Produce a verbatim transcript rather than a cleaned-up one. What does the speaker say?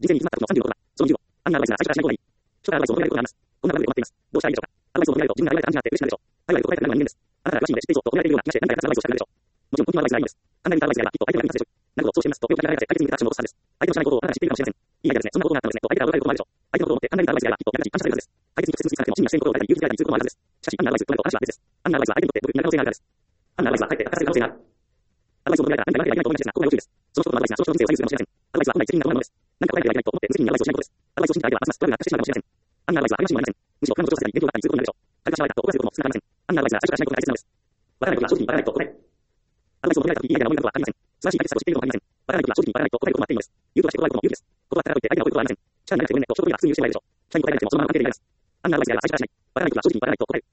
人生に詰まった時のさんじゅうのことだ。そのにじゅうを、アンナアドバイスが最初からしない方がいい。初回アドバイスを求められることがあります。こんな場面で困っています。どうしたらいいでしょうか。アドバイスを求められると自分が言われた感じになって嬉しくなるでしょう。アドバイスを答えたくなるのは人間です。あなたが詳しいので知っていそうと褒められているような気がして何回かアドバイスをしたくなるでしょう。もちろん本当のアドバイスがいいのです。簡単に言ったアドバイスがきっと相手が役に立つでしょう。なるほど、そうしてみますと、手をかけられて解決に向けたアクションを起こすはずです。相手の知らないことをあなたが知っているかもしれません。いいアイデアですね。そんなことがあったのですね。と相手から驚かれることもあるでしょう。相手のことを思って簡単に言ったアドバイスがきっと役立ち感謝されるはずです。解決に直接結びつかなくても真にはしていることを相手に勇気づけられたりすることもあるはずです。しかし、アンナアドバイスとなると話は別です。アンナアドバイスは相手にとって僕になる可能性があるからです。アンナアドバイスはかえって悪化する可能性がある。アドバイスを求められたら何か言わなきゃいけないと思いがちですが、ここが要注意です。その一つのアドバイスがその人の人生を左右するかもしれません。アドバイスは本来責任が伴うものです。何か答えてはいけないと思って無責任にアドバイスをしないことです。アドバイスを信じた相手はますますトラブルが悪化してしまうかもしれません。アンナアドバイスは励ましにもなりません。むしろ他のことを調整に勉強があったりすることになるでしょう。彼がシャワーだと怒らせることも少なくありません。アンナアドバイスが最初からしないことが大切なのです。わからないことは正直にわからないと答える。アドバイスを求められた時いいアイデアが思い浮かぶことはありません。素晴らしい解決策を知っているのかもありません。わからないことは正直にわからないと答えることもあっていいのです。言うことはして断ることも勇気です。断ったからといって相手が怒ることはありません。力になれてごめんねと一言では普通に許してもらえるでしょう。社に答えなくてもそのまま受けていられます。アンナアドバイスであれば最初からしない。わからないことは正直にわからないと答える。